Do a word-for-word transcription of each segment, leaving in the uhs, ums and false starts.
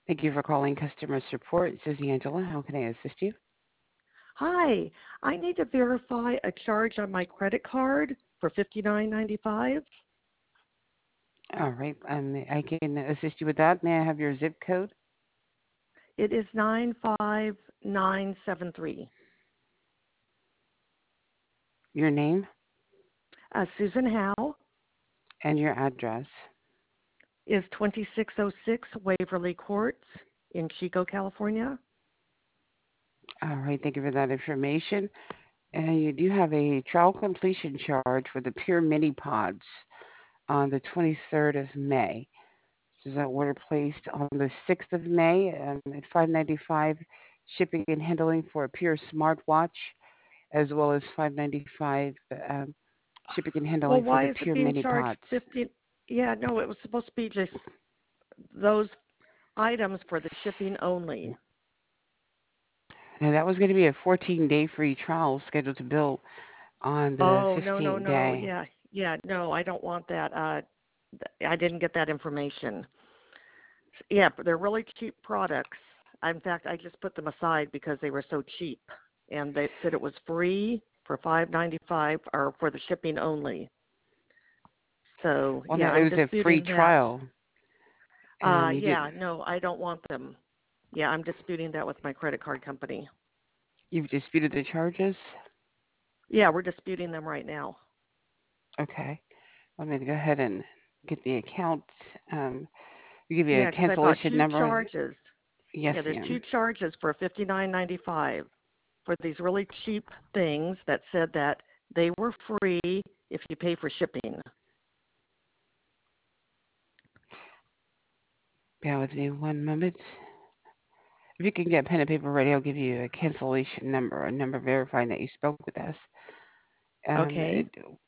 Thank you for calling customer support. This is Angela. How can I assist you? Hi, I need to verify a charge on my credit card for fifty-nine ninety-five. All right. Um, I can assist you with that. May I have your zip code, It is nine five nine seven three. your name, Uh, Susan Howe and your address? is twenty-six oh six Waverly Court in Chico, California. All right. Thank you for that information. And you do have a trial completion charge for the Pure Mini Pods on the twenty-third of May. This is an order placed on the sixth of May um, at five ninety-five shipping and handling for a Pure smartwatch, as well as five ninety-five um, shipping and Well, handling for why the is it Pure being Mini charged Pods. fifty? Yeah, no, it was supposed to be just those items for the shipping only. Now that was going to be a fourteen-day free trial scheduled to bill on the Oh, no, no, fifteenth no. day. Yeah, yeah, no, I don't want that. Uh, th- I didn't get that information. Yeah, but they're really cheap products. In fact, I just put them aside because they were so cheap, and they said it was free for five ninety five or for the shipping only. So Well, no, yeah, it I'm was a free disputing that. trial. Uh, Um, you did. yeah, no, I don't want them. Yeah, I'm disputing that with my credit card company. You've disputed the charges. Yeah, we're disputing them right now. Okay. I'm going to go ahead and get the account. Um, we give you a Yeah, because I bought cancellation two number. charges. Yes, Yeah, there's ma'am. two charges for fifty nine ninety five for these really cheap things that said that they were free if you pay for shipping. Bear with me one moment. If you can get pen and paper ready, I'll give you a cancellation number, a number verifying that you spoke with us. Um, Okay. it,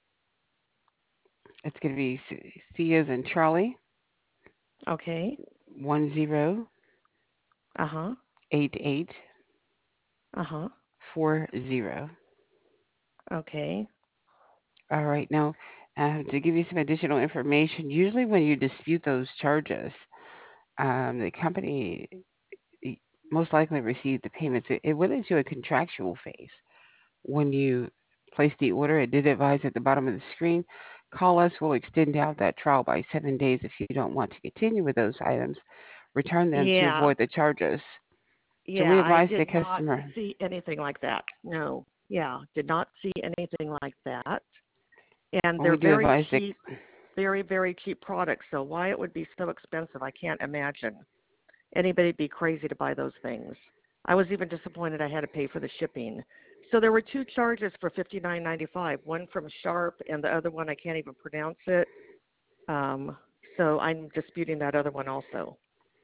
it's going to be C C as in Charlie, Okay. one zero Uh huh. eight eight Uh huh. four zero. Okay. All right. Now, uh, to give you some additional information, usually when you dispute those charges, um, the company y- most likely received the payments. It, it went into a contractual phase. When you place the order, it did advise at the bottom of the screen, call us. We'll extend out that trial by seven days if you don't want to continue with those items. Return them to Yeah. avoid the charges. So Yeah. we I advise the did not customer, see anything like that. No. Yeah. Did not see anything like that. And well, we they're do very advise the cheap, very, very cheap products. So why it would be so expensive, I can't imagine. Anybody'd be crazy to buy those things. I was even disappointed I had to pay for the shipping. So there were two charges for fifty nine ninety five. One from Sharp, and the other one I can't even pronounce it. Um, so I'm disputing that other one also.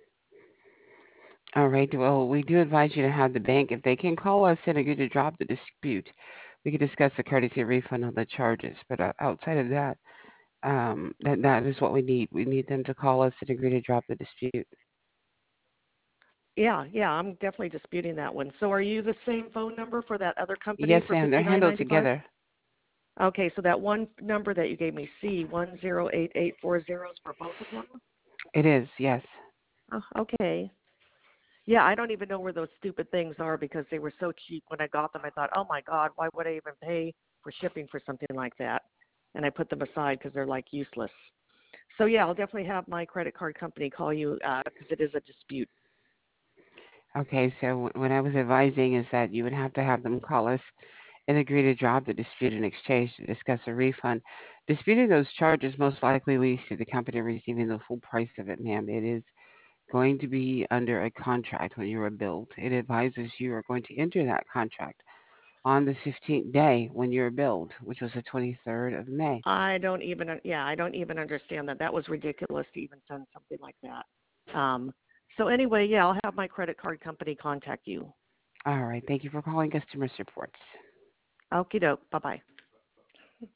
All right. Well, we do advise you to have the bank, if they can call us and agree to drop the dispute, we can discuss the courtesy refund on the charges. But uh, outside of that, um, that that is what we need. We need them to call us and agree to drop the dispute. Yeah, yeah, I'm definitely disputing that one. So are you the same phone number for that other company Yes, for ma'am. They're fifty nine handled ninety five? together. Okay, so that one number that you gave me, C one zero eight eight four zeros for both of them. It is. Yes. Oh, okay. Yeah, I don't even know where those stupid things are because they were so cheap when I got them. I thought, oh my God, why would I even pay for shipping for something like that? And I put them aside because they're like useless. So yeah, I'll definitely have my credit card company call you because it is a dispute. Okay. So what I was advising is that you would have to have them call us and agree to drop the dispute in exchange to discuss a refund. Disputing those charges most likely leads to the company receiving the full price of it, ma'am. It is going to be under a contract when you are billed. It advises you are going to enter that contract on the fifteenth day when you're billed, which was the twenty-third of May. I don't even, yeah, I don't even understand that. That was ridiculous to even send something like that. Um, so anyway, yeah, I'll have my credit card company contact you. All right. Thank you for calling customer support. Okie doke. Bye bye.